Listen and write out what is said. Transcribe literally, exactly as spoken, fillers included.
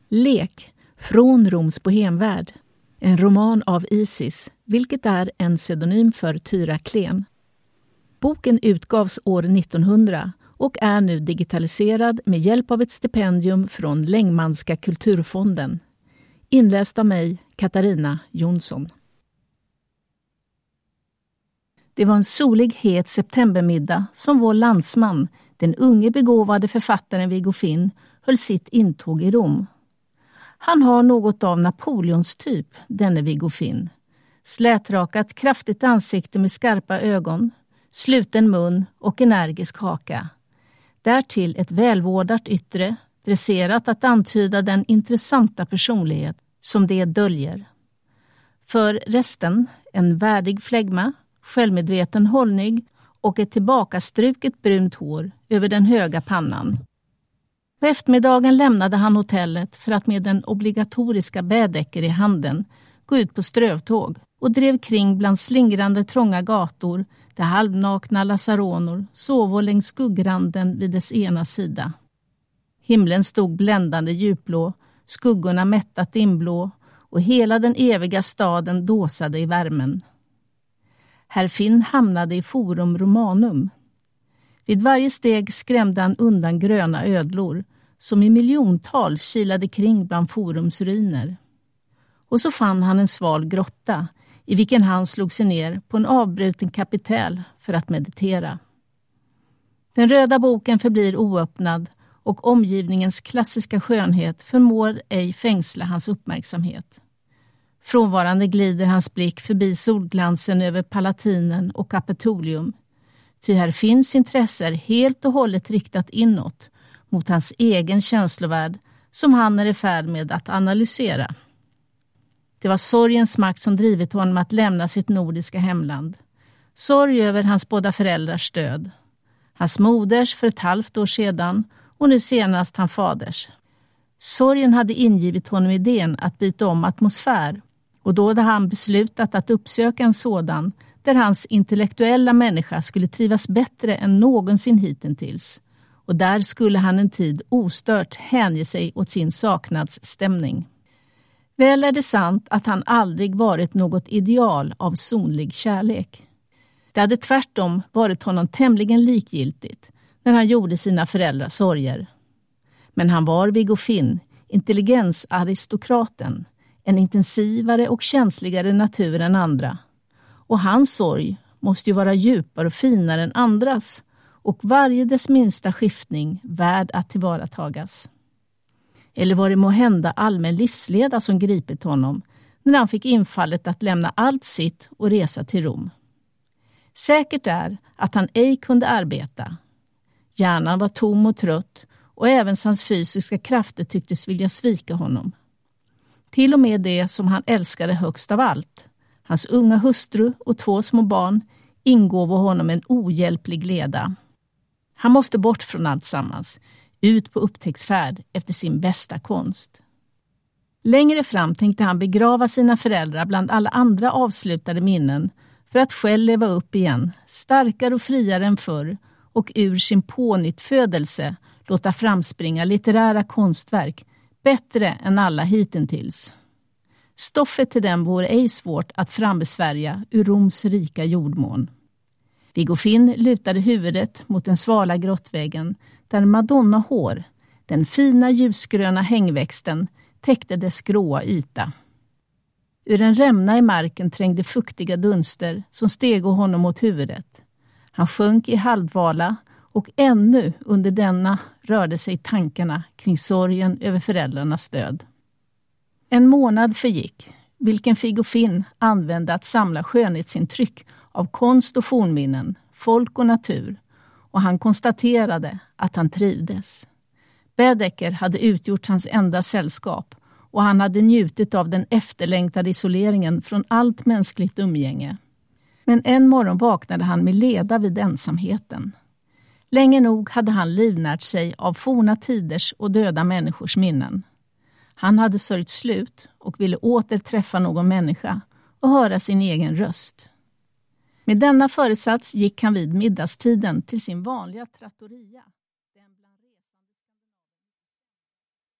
Lek från Roms bohemvärld. En roman av Isis, vilket är en pseudonym för Tyra Klen. Boken utgavs år nittonhundra och är nu digitaliserad med hjälp av ett stipendium från Längmanska kulturfonden. Inläst av mig, Katarina Jonsson. Det var en solig, het septembermiddag som vår landsman, den unge begåvade författaren Viggo Finn, höll sitt intåg i Rom. Han har något av Napoleons typ, denne Viggo Finn. Slätrakat, kraftigt ansikte med skarpa ögon, sluten mun och energisk haka. Därtill ett välvårdat yttre, dresserat att antyda den intressanta personlighet som det döljer. För resten, en värdig flegma, självmedveten hållning och ett tillbakastruket brunt hår över den höga pannan. På eftermiddagen lämnade han hotellet för att med den obligatoriska bädäcker i handen gå ut på strövtåg och drev kring bland slingrande trånga gator där halvnakna lasaronor sov längs skuggranden vid dess ena sida. Himlen stod bländande djupblå, skuggorna mättat inblå och hela den eviga staden dåsade i värmen. Herr Finn hamnade i Forum Romanum. Vid varje steg skrämde han undan gröna ödlor som i miljontal kilade kring bland Forums ruiner. Och så fann han en sval grotta i vilken han slog sig ner på en avbruten kapitäl för att meditera. Den röda boken förblir oöppnad och omgivningens klassiska skönhet förmår ej fängsla hans uppmärksamhet. Frånvarande glider hans blick förbi solglansen över Palatinen och Kapitolium. Ty här finns intresser helt och hållet riktat inåt mot hans egen känslovärld som han är i färd med att analysera. Det var sorgens makt som drivit honom att lämna sitt nordiska hemland. Sorg över hans båda föräldrars död. Hans moders för ett halvt år sedan och nu senast hans faders. Sorgen hade ingivit honom idén att byta om atmosfär och då hade han beslutat att uppsöka en sådan där hans intellektuella människa skulle trivas bättre än någonsin hittills. Och där skulle han en tid ostört hänge sig åt sin saknadsstämning. Väl är det sant att han aldrig varit något ideal av sonlig kärlek. Det hade tvärtom varit honom tämligen likgiltigt när han gjorde sina föräldrars sorger. Men han var Viggo Finn, intelligensaristokraten, en intensivare och känsligare natur än andra. Och hans sorg måste ju vara djupare och finare än andras och varje dess minsta skiftning värd att tillvaratagas. Eller var det måhända allmän livsleda som gripit honom när han fick infallet att lämna allt sitt och resa till Rom? Säkert är att han ej kunde arbeta. Hjärnan var tom och trött och även hans fysiska krafter tycktes vilja svika honom. Till och med det som han älskade högst av allt, hans unga hustru och två små barn, ingav honom en ohjälplig leda. Han måste bort från allt sammans, ut på upptäcktsfärd efter sin bästa konst. Längre fram tänkte han begrava sina föräldrar bland alla andra avslutade minnen för att själv leva upp igen, starkare och friare än förr och ur sin pånyttfödelse låta framspringa litterära konstverk bättre än alla hittills. Stoffet till den vore ej svårt att frambesvärja ur Roms rika jordmån. Viggo Finn lutade huvudet mot den svala grottväggen där madonnahår, den fina ljusgröna hängväxten, täckte dess gråa yta. Ur en rämna i marken trängde fuktiga dunster som steg honom mot huvudet. Han sjönk i halvdvala och ännu under denna rörde sig tankarna kring sorgen över föräldrarnas död. En månad förgick, vilken Viggo Finn använde att samla skönhetsintryck av konst och fornminnen, folk och natur, och han konstaterade att han trivdes. Bädecker hade utgjort hans enda sällskap och han hade njutit av den efterlängtade isoleringen från allt mänskligt umgänge. Men en morgon vaknade han med leda vid ensamheten. Länge nog hade han livnärt sig av forna tiders och döda människors minnen. Han hade sörjt slut och ville åter träffa någon människa och höra sin egen röst. Med denna föresats gick han vid middagstiden till sin vanliga trattoria.